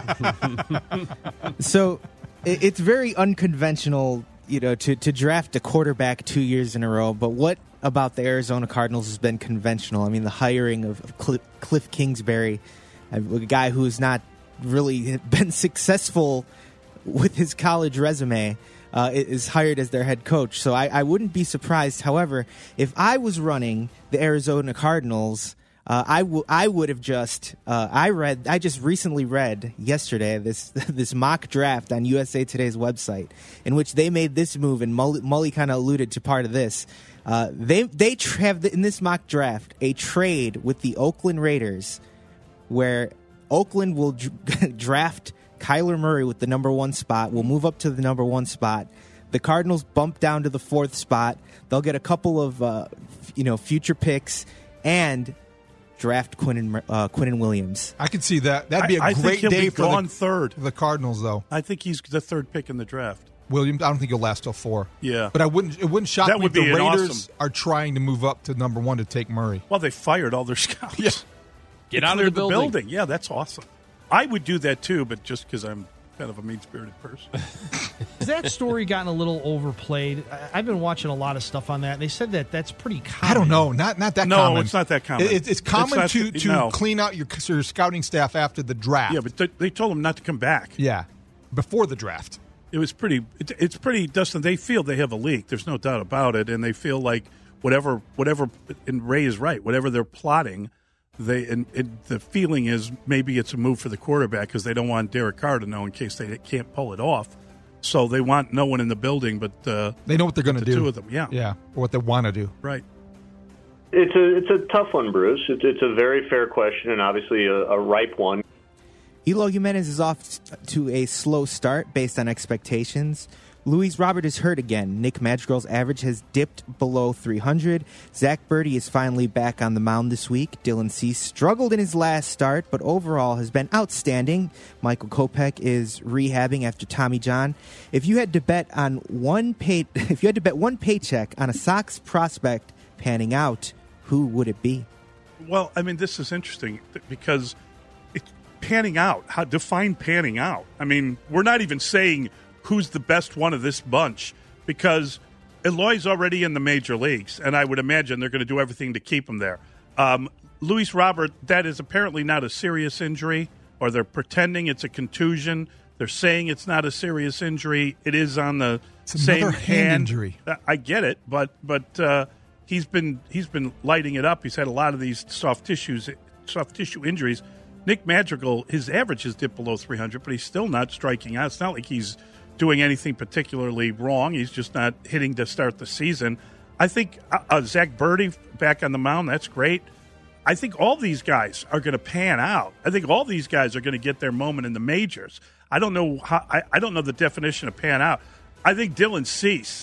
so it, it's very unconventional, you know, to, to draft a quarterback two years in a row. But what about the Arizona Cardinals has been conventional? I mean, the hiring of, of Cliff, Cliff Kingsbury, a guy who's not really been successful with his college resume, uh, is hired as their head coach. So I, I wouldn't be surprised. However, if I was running the Arizona Cardinals, uh, I, w- I would have just uh, I read I just recently read yesterday this this mock draft on U S A Today's website in which they made this move, and Mully, Mully kind of alluded to part of this. Uh, they they tra- have in this mock draft a trade with the Oakland Raiders, where Oakland will d- draft Kyler Murray with the number one spot. Will move up to the number one spot. The Cardinals bump down to the fourth spot. They'll get a couple of uh, f- you know future picks and draft Quinnen uh, Quinnen Williams. I could see that. That'd be a I, I great think he'll day be for gone the, third. the Cardinals, though. I think he's the third pick in the draft. Williams, I don't think he'll last till four. Yeah, but I wouldn't. It wouldn't shock that me would if be the Raiders awesome. are trying to move up to number one to take Murray. Well, they fired all their scouts. Yeah. Get they out of the building. building. Yeah, that's awesome. I would do that too, but just because I'm kind of a mean-spirited person. Has that story gotten a little overplayed? I- I've been watching a lot of stuff on that. They said that that's pretty common. I don't know. Not not that no, common. No, it's not that common. It, it's common it's to, not, to no. clean out your, your scouting staff after the draft. Yeah, but they, they told him not to come back. Yeah, before the draft. It was pretty. It, it's pretty, Dustin. They feel they have a leak. There's no doubt about it, and they feel like whatever, whatever. And Ray is right. Whatever they're plotting, they and, and the feeling is maybe it's a move for the quarterback because they don't want Derek Carr to know in case they can't pull it off. So they want no one in the building, but uh, they know what they're going to the do. Two of them, yeah, yeah, or what they want to do. Right. It's a it's a tough one, Bruce. It's, it's a very fair question and obviously a, a ripe one. Eloy Jimenez is off to a slow start based on expectations. Luis Robert is hurt again. Nick Madrigal's average has dipped below three hundred. Zach Birdie is finally back on the mound this week. Dylan Cease struggled in his last start, but overall has been outstanding. Michael Kopech is rehabbing after Tommy John. If you had to bet on one pay, if you had to bet one paycheck on a Sox prospect panning out, who would it be? Well, I mean, this is interesting because it's panning out. How define panning out? I mean, we're not even saying who's the best one of this bunch because Eloy's already in the major leagues, and I would imagine they're going to do everything to keep him there. Um, Luis Robert, that is apparently not a serious injury, or they're pretending it's a contusion. They're saying it's not a serious injury. It is on the it's same another hand, hand injury. I get it, but but uh, he's been he's been lighting it up. He's had a lot of these soft tissues, soft tissue injuries. Nick Madrigal, his average has dipped below three hundred, but he's still not striking out. It's not like he's doing anything particularly wrong. He's just not hitting to start the season. I think uh, uh, Zach Birdie back on the mound, that's great. I think all these guys are going to pan out. I think all these guys are going to get their moment in the majors. I don't know how. I, I don't know the definition of pan out. I think Dylan Cease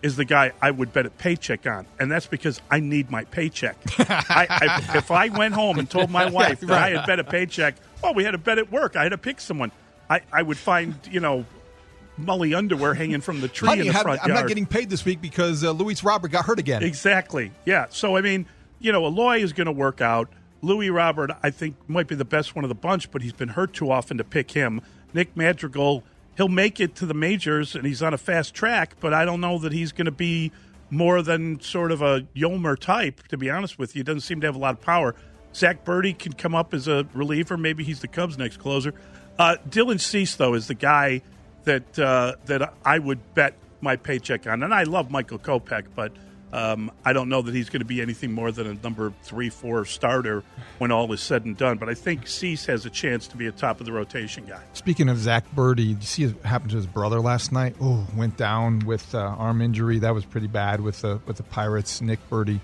is the guy I would bet a paycheck on, and that's because I need my paycheck. I, I, if I went home and told my wife that I had bet a paycheck, oh, we had a bet at work, I had to pick someone, I, I would find, you know, Mully underwear hanging from the tree Honey, in the have, front I'm yard. not getting paid this week because uh, Luis Robert got hurt again. Exactly, yeah. So, I mean, you know, Eloy is going to work out. Louis Robert, I think, might be the best one of the bunch, but he's been hurt too often to pick him. Nick Madrigal, he'll make it to the majors, and he's on a fast track, but I don't know that he's going to be more than sort of a Yomer type, to be honest with you. He doesn't seem to have a lot of power. Zach Birdie can come up as a reliever. Maybe he's the Cubs' next closer. Uh, Dylan Cease, though, is the guy that uh, that I would bet my paycheck on. And I love Michael Kopech, but um, I don't know that he's going to be anything more than a number three, four starter when all is said and done. But I think Cease has a chance to be a top-of-the-rotation guy. Speaking of Zach Birdie, did you see what happened to his brother last night? Oh, went down with uh, arm injury. That was pretty bad with the, with the Pirates, Nick Birdie.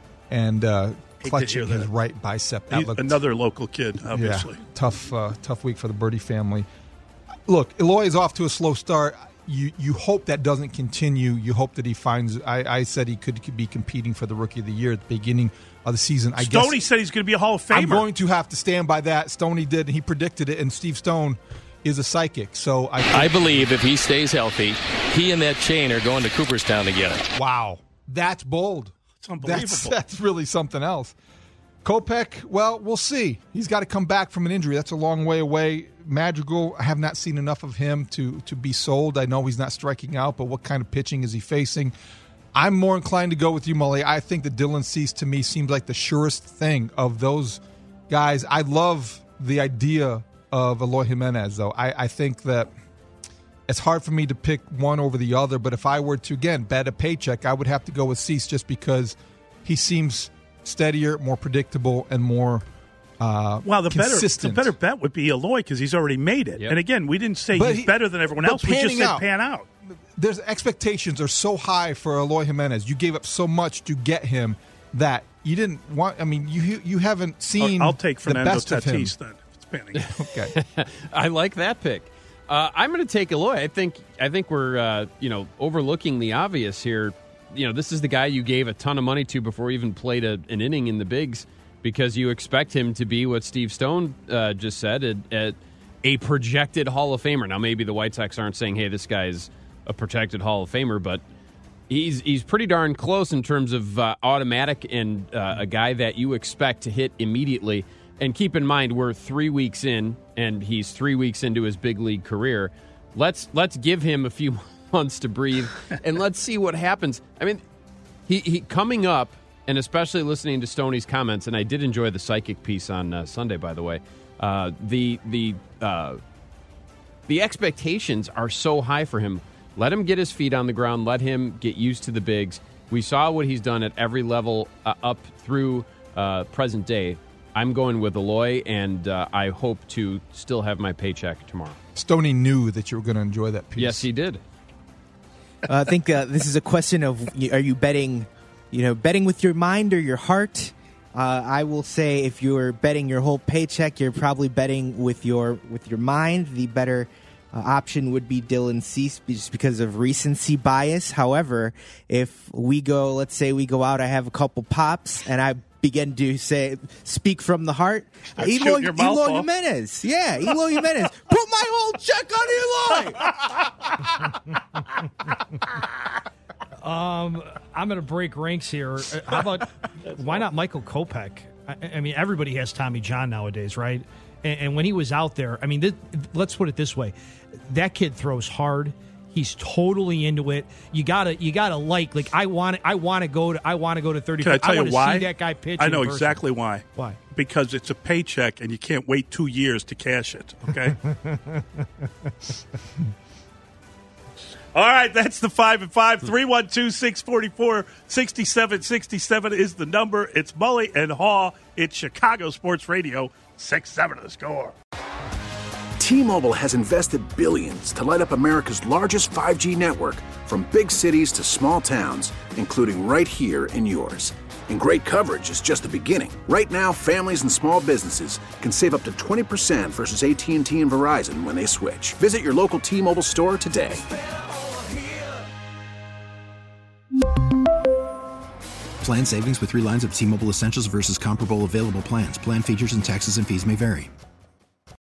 And uh, clutching his right bicep. That looked, another local kid, obviously. Yeah, tough, uh, tough week for the Birdie family. Look, Eloy is off to a slow start. You you hope that doesn't continue. You hope that he finds. I, I said he could, could be competing for the Rookie of the Year at the beginning of the season. I Stoney guess, said he's going to be a Hall of Famer. I'm going to have to stand by that. Stoney did, and he predicted it. And Steve Stone is a psychic, so I. I believe if he stays healthy, he and that chain are going to Cooperstown together. Wow, that's bold. It's unbelievable. That's, that's really something else. Kopech, well, we'll see. He's got to come back from an injury. That's a long way away. Madrigal, I have not seen enough of him to, to be sold. I know he's not striking out, but what kind of pitching is he facing? I'm more inclined to go with you, Mully. I think that Dylan Cease, to me, seems like the surest thing of those guys. I love the idea of Eloy Jimenez, though. I, I think that it's hard for me to pick one over the other, but if I were to, again, bet a paycheck, I would have to go with Cease just because he seems steadier, more predictable, and more uh, well, the consistent. better the better bet would be Eloy because he's already made it. Yep. And again, we didn't say but he's he, better than everyone else. We just said out, pan out. There's expectations are so high for Eloy Jimenez. You gave up so much to get him that you didn't want. I mean, you you haven't seen. I'll, I'll take Fernando the best Tatis of him. then. It's panning. Okay, I like that pick. Uh, I'm going to take Eloy. I think I think we're uh, you know overlooking the obvious here. You know, this is the guy you gave a ton of money to before he even played a, an inning in the bigs because you expect him to be what Steve Stone uh, just said, a, a, a projected Hall of Famer. Now, maybe the White Sox aren't saying, hey, this guy's a projected Hall of Famer, but he's he's pretty darn close in terms of uh, automatic and uh, a guy that you expect to hit immediately. And keep in mind, we're three weeks in, and he's three weeks into his big league career. Let's let's give him a few months to breathe, and let's see what happens. I mean, he, he coming up, and especially listening to Stoney's comments, and I did enjoy the psychic piece on uh, Sunday, by the way. Uh, the the uh, the expectations are so high for him. Let him get his feet on the ground. Let him get used to the bigs. We saw what he's done at every level uh, up through uh, present day. I'm going with Eloy, and uh, I hope to still have my paycheck tomorrow. Stoney knew that you were going to enjoy that piece. Yes, he did. Uh, I think uh, this is a question of, are you betting, you know, betting with your mind or your heart? Uh, I will say if you're betting your whole paycheck, you're probably betting with your with your mind. The better uh, option would be Dylan Cease just because of recency bias. However, if we go, let's say we go out, I have a couple pops, and I begin to say, speak from the heart. Eloy, Eloy Jimenez. Yeah, Eloy Jimenez. Put my whole check on Eloy. um, I'm going to break ranks here. How about, why not Michael Kopech? I, I mean, everybody has Tommy John nowadays, right? And, and when he was out there, I mean, this, let's put it this way. That kid throws hard. He's totally into it. You gotta, you gotta like, like I want, I want to go to, I want to go to thirty. Can I tell I you why? See that guy pitch. I know exactly why. Why? Because it's a paycheck, and you can't wait two years to cash it. Okay. All right, that's the five and five. three one two, six four four, six seven six seven is the number. It's Mully and Haw. It's Chicago Sports Radio. six seven The Score. T-Mobile has invested billions to light up America's largest five G network, from big cities to small towns, including right here in yours. And great coverage is just the beginning. Right now, families and small businesses can save up to twenty percent versus A T and T and Verizon when they switch. Visit your local T-Mobile store today. Plan savings with three lines of T-Mobile Essentials versus comparable available plans. Plan features and taxes and fees may vary.